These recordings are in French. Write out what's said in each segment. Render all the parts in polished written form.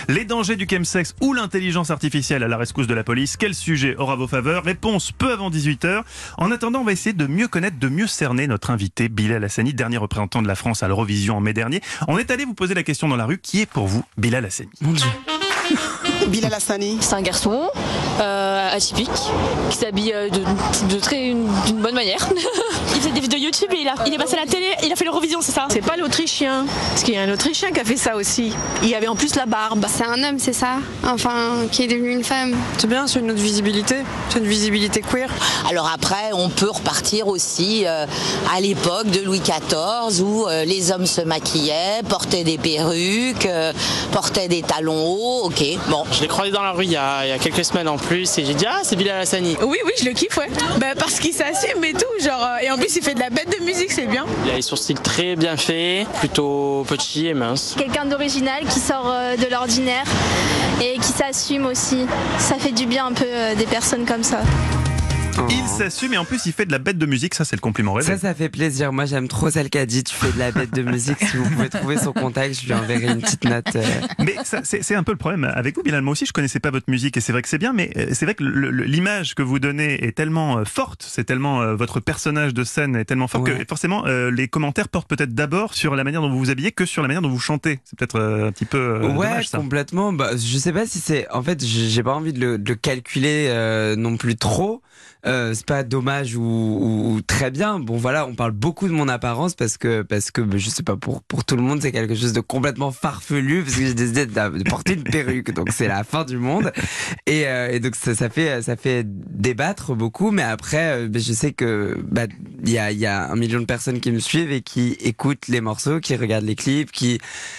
Les dangers du chemsex ou l'intelligence artificielle à la rescousse de la police. Quel sujet aura vos faveurs? Réponse peu avant 18h. En attendant, on va essayer de mieux connaître, de mieux cerner notre invité Bilal Hassani, dernier représentant de la France à l'Eurovision en mai dernier. On est allé vous poser la question dans la rue. Qui est pour vous Bilal Hassani? Mon Dieu. Bilal Hassani. C'est un garçon atypique qui s'habille d'une bonne manière. Il faisait des vidéos YouTube et il est passé à la télé, il a fait l'Eurovision, c'est ça? C'est pas l'Autrichien, parce qu'il y a un Autrichien qui a fait ça aussi. Il avait en plus la barbe. C'est un homme, c'est ça? Enfin, qui est devenu une femme. C'est bien, c'est une autre visibilité. C'est une visibilité queer. Alors après, on peut repartir aussi à l'époque de Louis XIV où les hommes se maquillaient, portaient des perruques, portaient des talons hauts. Ok, bon. Je l'ai croisé dans la rue il y a quelques semaines en plus et j'ai dit c'est Bilal Hassani. Oui, je le kiffe, ouais. Parce qu'il s'assume et tout, genre. Et en plus, il fait de la bête de musique, c'est bien. Il a les sourcils très bien faits, plutôt petit et mince. Quelqu'un d'original qui sort de l'ordinaire et qui s'assume aussi. Ça fait du bien un peu des personnes comme ça. Il s'assume et en plus il fait de la bête de musique, ça c'est le compliment rêvé. Ça fait plaisir. Moi j'aime trop celle qui a dit tu fais de la bête de musique. Si vous pouvez trouver son contact, je lui enverrai une petite note. Mais ça, c'est un peu le problème avec vous, Bilal. Moi aussi je connaissais pas votre musique et c'est vrai que c'est bien, mais c'est vrai que l'image que vous donnez est tellement forte, c'est tellement votre personnage de scène est tellement fort que forcément les commentaires portent peut-être d'abord sur la manière dont vous vous habillez que sur la manière dont vous chantez. C'est peut-être un petit peu dommage, ça. Complètement. Je sais pas si c'est. En fait, j'ai pas envie de le calculer non plus trop. C'est pas dommage ou très bien. Bon voilà, on parle beaucoup de mon apparence parce que je sais pas, pour tout le monde c'est quelque chose de complètement farfelu parce que j'ai décidé de porter une perruque, donc c'est la fin du monde et donc ça fait débattre beaucoup, mais après je sais que il y a 1 million de personnes qui me suivent et qui écoutent les morceaux, qui regardent les clips, qui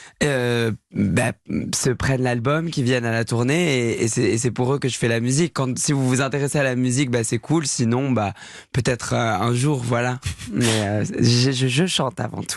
se prennent l'album, qui viennent à la tournée et c'est pour eux que je fais la musique. Si vous vous intéressez à la musique, c'est cool, sinon peut-être un jour, voilà. Mais je chante avant tout.